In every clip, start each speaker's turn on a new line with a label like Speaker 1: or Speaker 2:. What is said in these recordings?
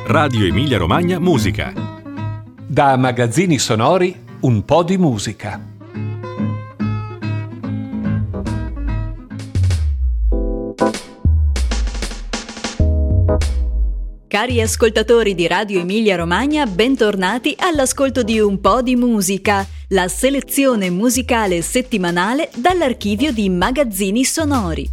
Speaker 1: Radio Emilia Romagna Musica.
Speaker 2: Da Magazzini Sonori, un po' di musica.
Speaker 3: Cari ascoltatori di Radio Emilia Romagna, bentornati all'ascolto di Un po' di musica, la selezione musicale settimanale dall'archivio di Magazzini Sonori.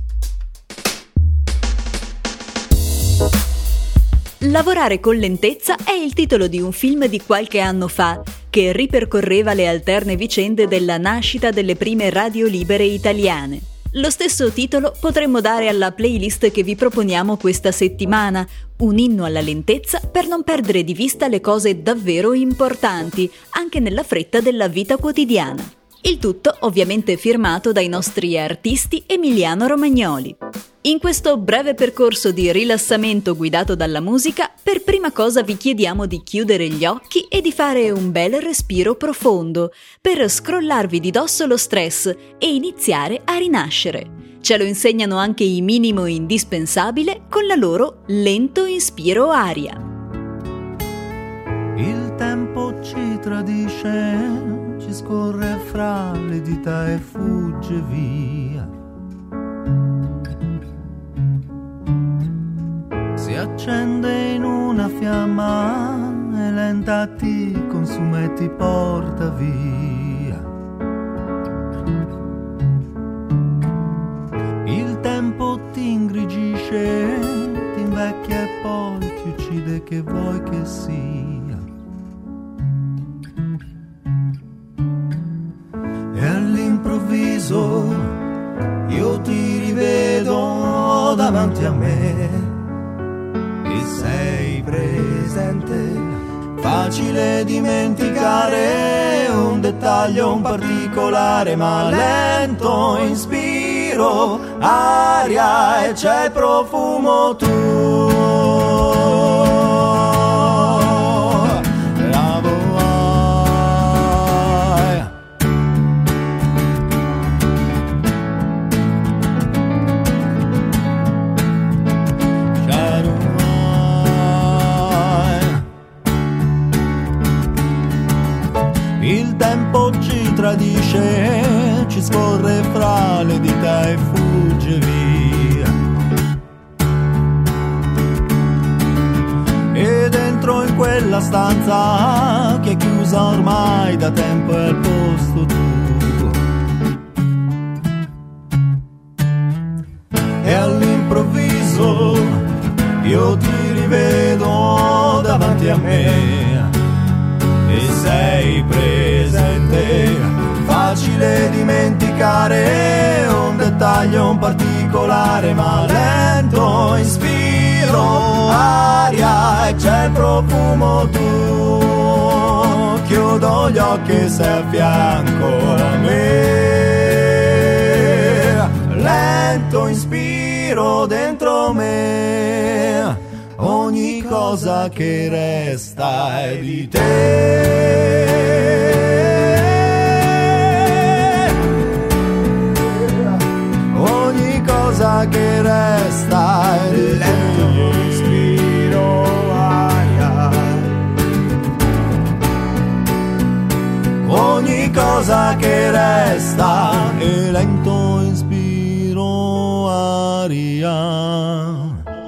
Speaker 3: Lavorare con lentezza è il titolo di un film di qualche anno fa, che ripercorreva le alterne vicende della nascita delle prime radio libere italiane. Lo stesso titolo potremmo dare alla playlist che vi proponiamo questa settimana, un inno alla lentezza per non perdere di vista le cose davvero importanti, anche nella fretta della vita quotidiana. Il tutto ovviamente firmato dai nostri artisti Emiliano Romagnoli. In questo breve percorso di rilassamento guidato dalla musica, per prima cosa vi chiediamo di chiudere gli occhi e di fare un bel respiro profondo per scrollarvi di dosso lo stress e iniziare a rinascere. Ce lo insegnano anche i Minimo Indispensabile con la loro Lento Inspiro Aria.
Speaker 4: Il tempo ci tradisce, ci scorre fra le dita e fugge via. Si accende in una fiamma e lenta ti consuma e ti porta via. Il tempo ti ingrigisce, ti invecchia e poi ti uccide, che vuoi che sia. E all'improvviso io ti rivedo davanti a me. E sei presente, facile dimenticare un dettaglio, un particolare, ma lento inspiro aria e c'è il profumo tuo. Il tempo ci tradisce, ci scorre fra le dita e fugge via. E dentro in quella stanza che è chiusa ormai da tempo è al posto tuo. E all'improvviso io ti rivedo davanti a me. E sei presente, facile dimenticare un dettaglio, un particolare, ma lento inspiro aria e c'è il profumo tuo. Chiudo gli occhi e sei a fianco a me. Lento inspiro dentro me. Ogni cosa che resta è di te. Ogni cosa che resta è di te. Lento inspiro aria. Ogni cosa che resta è lento inspiro aria.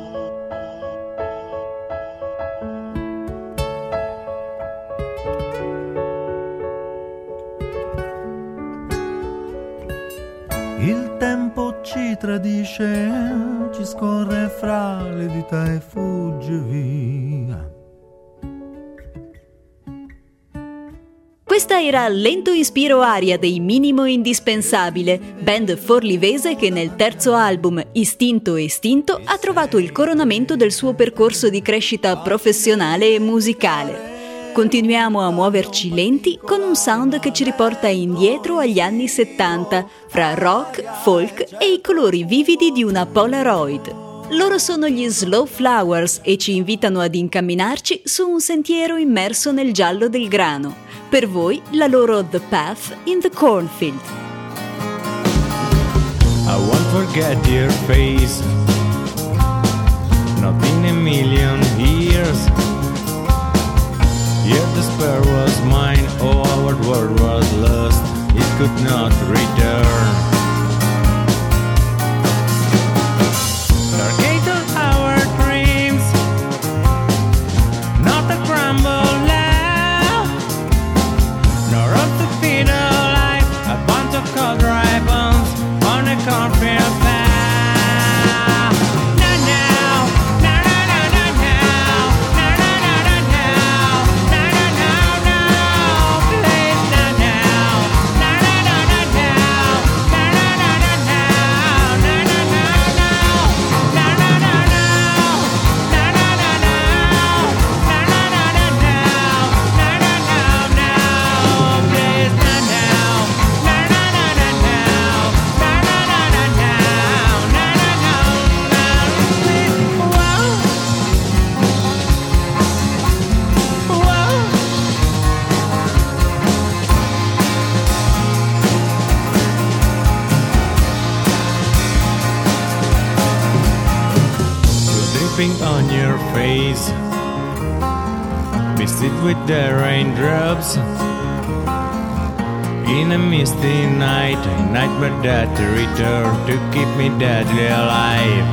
Speaker 4: Il tempo ci tradisce, ci scorre fra le dita e fugge via.
Speaker 3: Questa era Lento Inspiro Aria dei Minimo Indispensabile, band forlivese che nel terzo album Istinto e Estinto ha trovato il coronamento del suo percorso di crescita professionale e musicale. Continuiamo a muoverci lenti con un sound che ci riporta indietro agli anni 70, fra rock, folk e i colori vividi di una Polaroid. Loro sono gli Slow Flowers e ci invitano ad incamminarci su un sentiero immerso nel giallo del grano. Per voi la loro The Path in the Cornfield.
Speaker 5: I won't forget your face, not in a million years. dripping on your face, misted with the raindrops. In a misty night, a nightmare that returned to keep me deadly alive.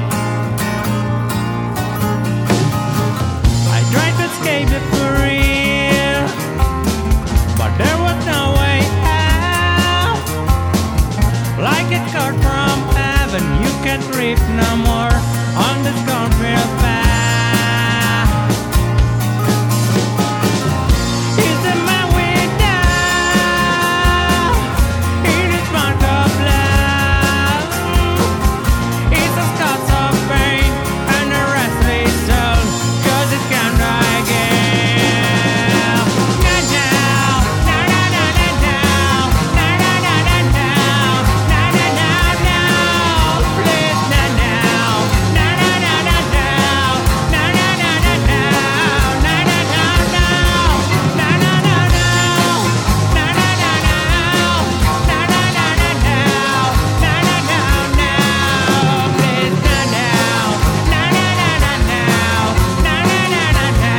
Speaker 5: I tried to escape the fury, but there was no way out. Like a card from heaven, you can't reap no more on this cornfield path. Is the man without in his month of love? It's a scars of pain and a restless soul, 'cause it can die again. Not now, na na na na now, na na na na now, na na na now, please not now, na na na na now, na na na na now, na na na now, na na na now, na na na now, na na na na now, na na na now, please not now, na na na na now, na na na na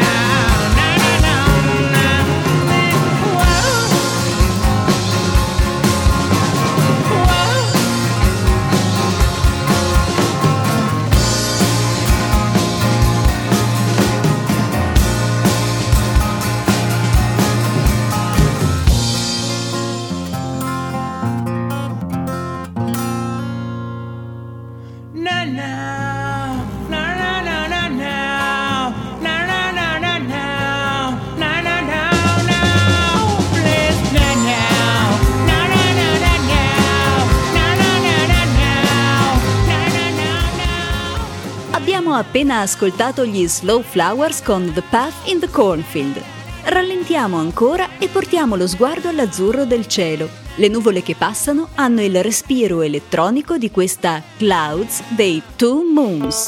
Speaker 3: Abbiamo appena ascoltato gli Slow Flowers con The Path in the Cornfield. Rallentiamo ancora e portiamo lo sguardo all'azzurro del cielo. Le nuvole che passano hanno il respiro elettronico di questa Clouds dei Two Moons.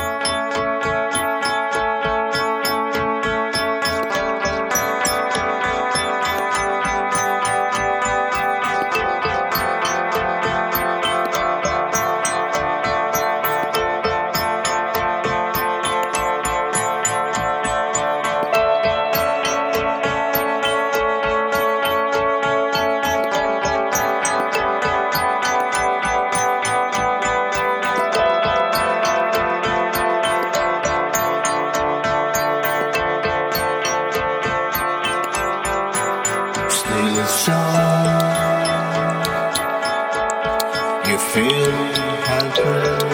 Speaker 6: Still strong, you feel helpless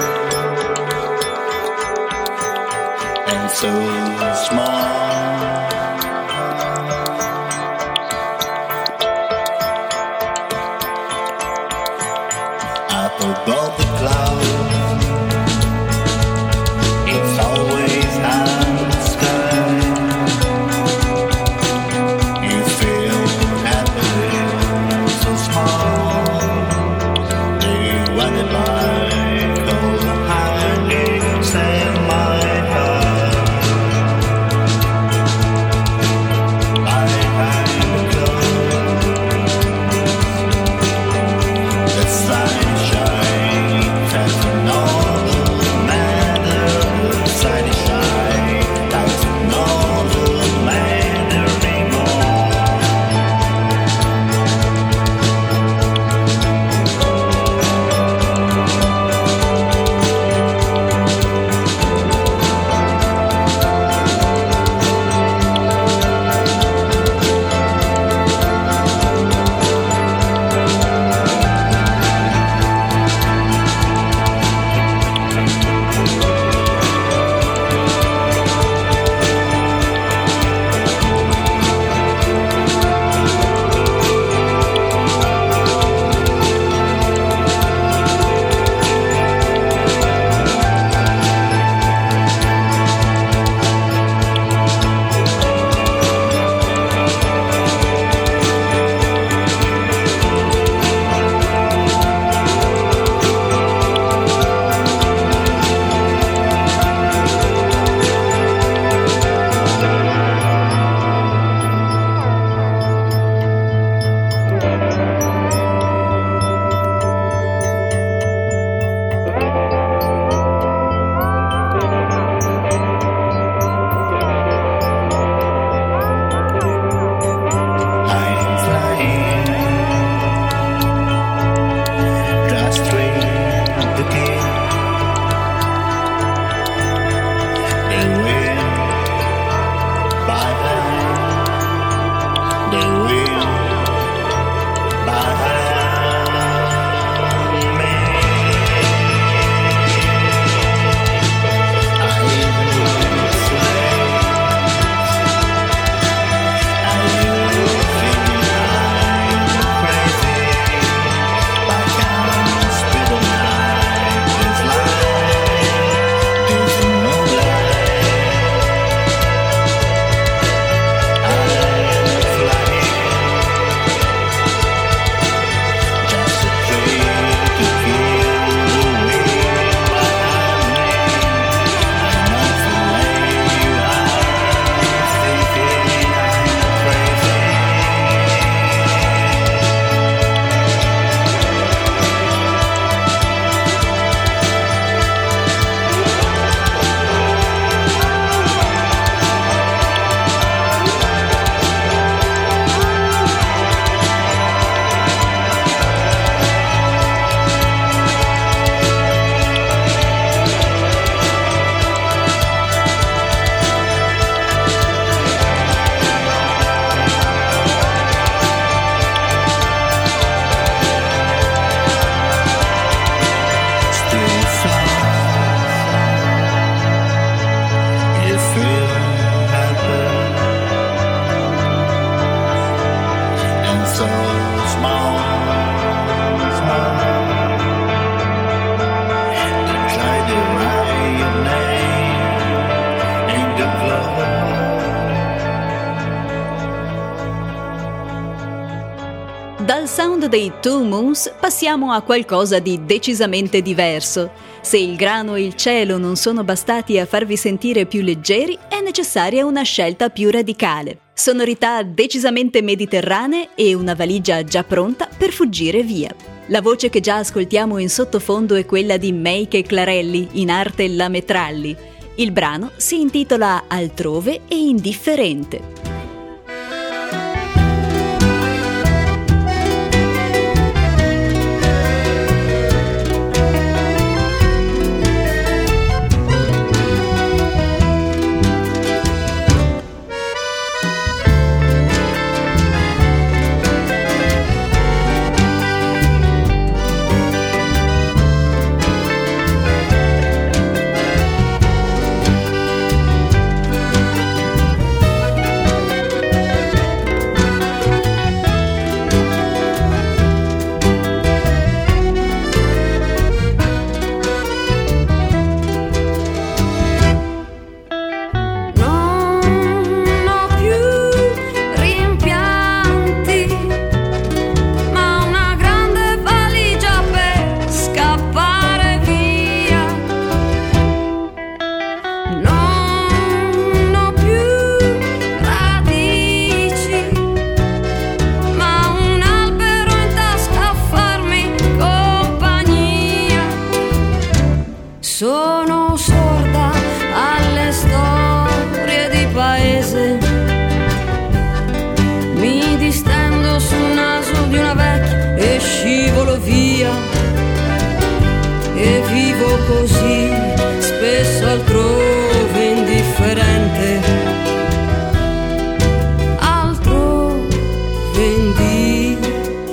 Speaker 6: and so small. Up above the clouds, it's always high sky. You feel happy, so small. They wonder like all the hidings in my heart. Behind the clouds, the sun shines.
Speaker 3: Dal sound dei Two Moons passiamo a qualcosa di decisamente diverso. Se il grano e il cielo non sono bastati a farvi sentire più leggeri, è necessaria una scelta più radicale. Sonorità decisamente mediterranee e una valigia già pronta per fuggire via. La voce che già ascoltiamo in sottofondo è quella di Meike Clarelli, in arte La Metralli. Il brano si intitola Altrove e indifferente.
Speaker 7: Sono sorda alle storie di paese, mi distendo sul naso di una vecchia e scivolo via, e vivo così spesso altrove indifferente, altrove indifferente.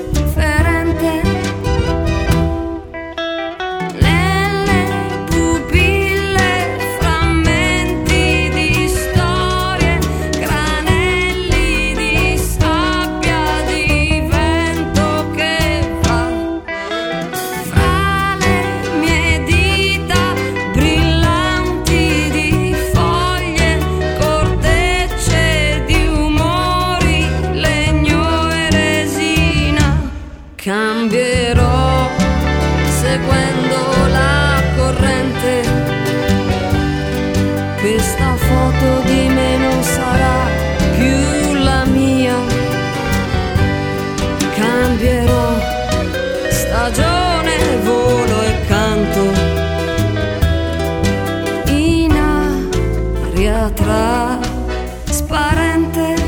Speaker 7: Cambierò seguendo la corrente, questa foto di me non sarà più la mia. Cambierò stagione, volo e canto in aria trasparente.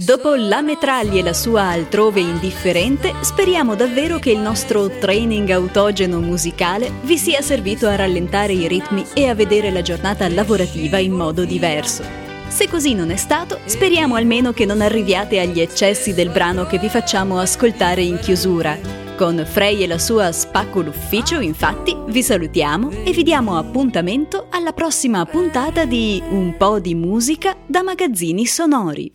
Speaker 3: Dopo La Metraglia e la sua Altrove indifferente, speriamo davvero che il nostro training autogeno musicale vi sia servito a rallentare i ritmi e a vedere la giornata lavorativa in modo diverso. Se così non è stato, speriamo almeno che non arriviate agli eccessi del brano che vi facciamo ascoltare in chiusura. Con Frey e la sua Spacco l'Ufficio, infatti, vi salutiamo e vi diamo appuntamento alla prossima puntata di Un po' di musica da Magazzini Sonori.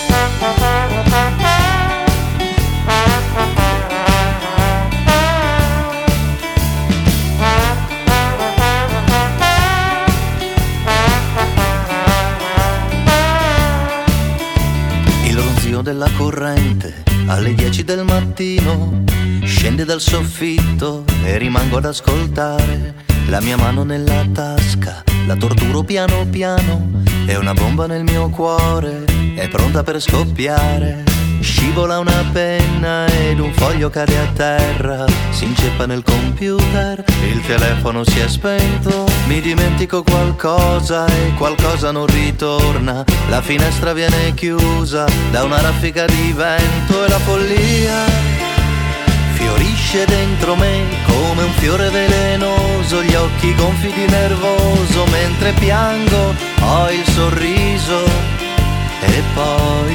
Speaker 4: Il ronzio della corrente alle 10 del mattino scende dal soffitto e rimango ad ascoltare. La mia mano nella tasca, la torturo piano piano, è una bomba nel mio cuore, è pronta per scoppiare. Scivola una penna ed un foglio cade a terra, si inceppa nel computer, il telefono si è spento. Mi dimentico qualcosa e qualcosa non ritorna, la finestra viene chiusa da una raffica di vento e la follia fiorisce dentro me come un fiore velenoso, gli occhi gonfi di nervoso, mentre piango ho il sorriso e poi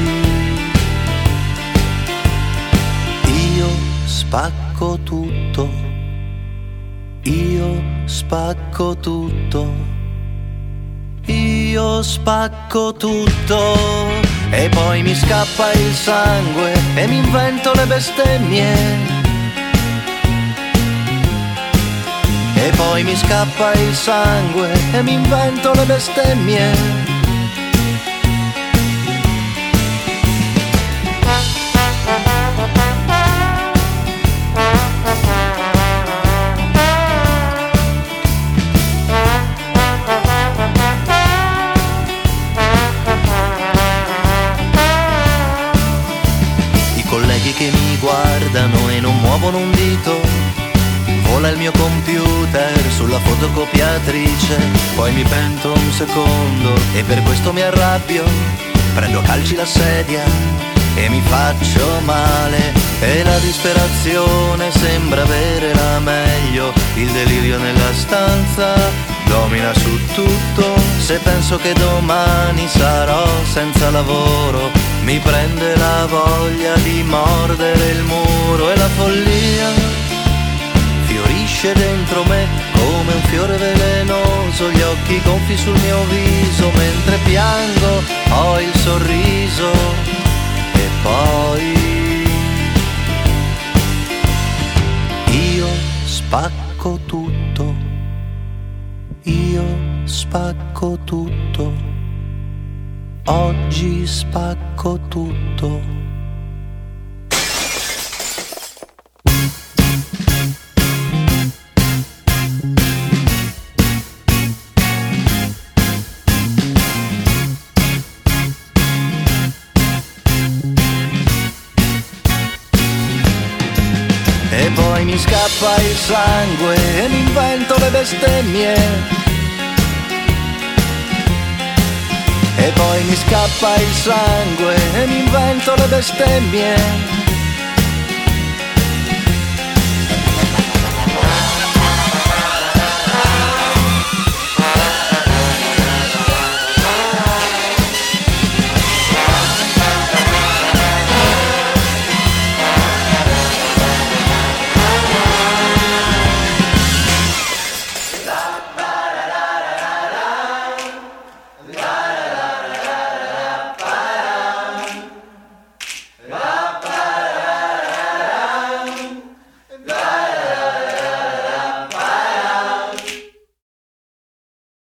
Speaker 4: io spacco tutto, io spacco tutto, io spacco tutto. E poi mi scappa il sangue e mi invento le bestemmie. E poi mi scappa il sangue e mi invento le bestemmie. Che mi guardano e non muovono un dito, vola il mio computer sulla fotocopiatrice, poi mi pento un secondo e per questo mi arrabbio, prendo a calci la sedia e mi faccio male e la disperazione sembra avere la meglio, il delirio nella stanza domina su tutto, se penso che domani sarò senza lavoro mi prende la voglia di mordere il muro e la follia fiorisce dentro me come un fiore velenoso, gli occhi gonfi sul mio viso, mentre piango ho il sorriso e poi io spacco tutto, io spacco tutto. Oggi spacco tutto. E poi mi scappa il sangue e mi invento le bestemmie. E poi mi scappa il sangue e mi invento le bestemmie.